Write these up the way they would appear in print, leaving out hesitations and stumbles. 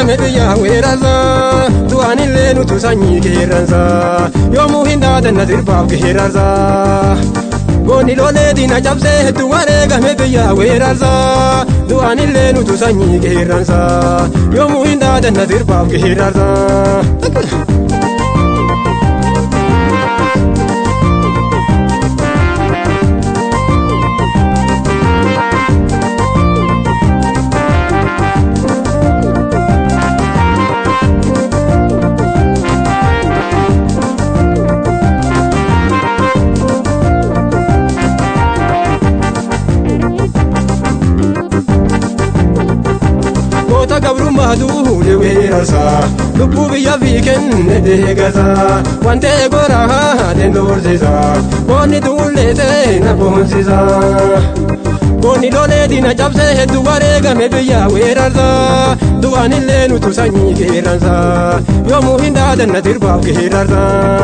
wareegame biyya weerarsa du'anillee nutu sanyii qeerransa yoomuu hin daadanna sirbaaf qeerransa goonni lolee diina cabsee hedduu wareegame biyya weerarsa du'anillee nutu sanyii qeerransa yoomuu hin daadanna sirbaaf qeerransa. Gabrummaa duule weerarsa lubbuu biyya fi kenne deeggarsa waan ta'e goraa dendoorsiisa goonni duullee seena boonsisa goonni lolee diina cabsee hedduu wareegame biyya weerarsa du'anillee nutu sanyii qeerransa yoomuu hin daadanna sirbaaf qeerransa.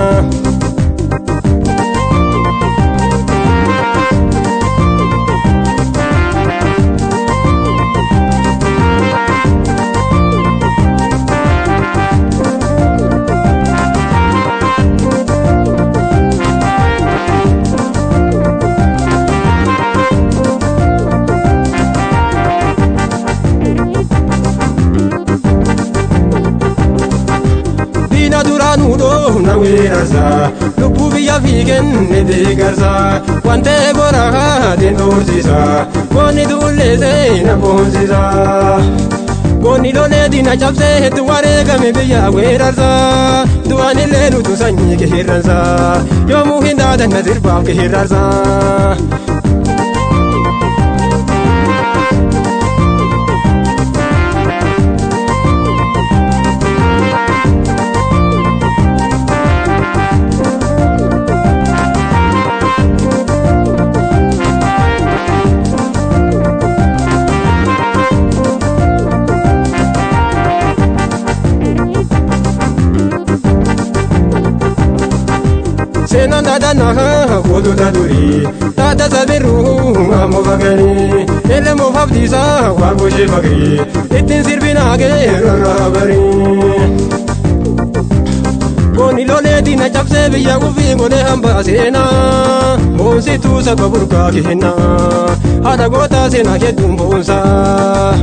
Na weerarsa lubbuu biyya fi kenne deeggarsa waan ta'e goraa dendoorsiisa goonni duullee seena boonsisa goonni lolee diina cabsee hedduu wareegame biyya weerarsa du'anillee nutu sanyii qeerransa yoomuu hin daadanna sirbaaf qeerransa. Seenaan daadannaa gootota durii taata sabirruu ammoo baganii elemoo fafdiisaa waan goshee bagii ittiin sirbinaa geerarraa barii goonni lolee diina cabsee biyya ufii godhee hambaa seenaa boonsituu saba burqaa kennaa haadha gootaa seenaa hedduun boonsaa.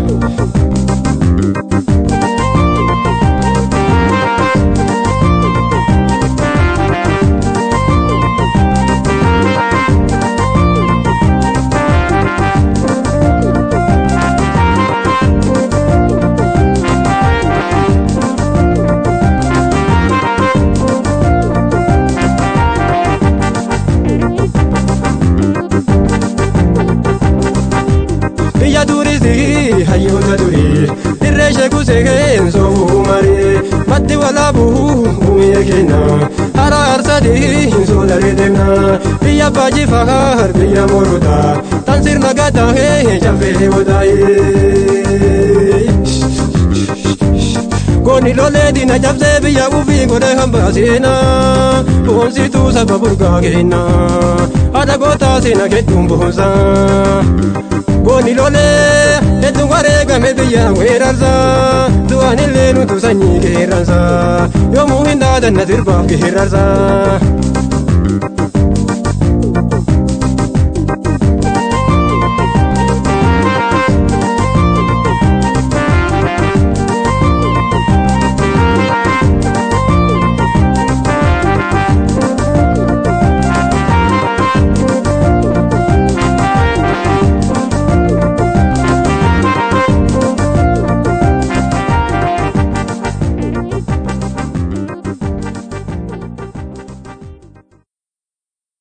Biyya durii hayyoota durii dirree sheekuu seekeen soofuu marii matti walaabuu uumee kenna hara arsadii soolaree deemna biyya baajifaa biyya morotaa tan sirna gataahee caffee wadaayee goonni lolee diina cabsee biyya ufii godhee hambaa seenaa boonsituu saba burqaa kennaa haadha gootaa seenaa hedduun boonsaa. Goonni lolee hedduu wareegame biyya weerarsa du'anillee nutu sanyii qeerransa yoomuu hin daadanna sirbaaf qeerransa.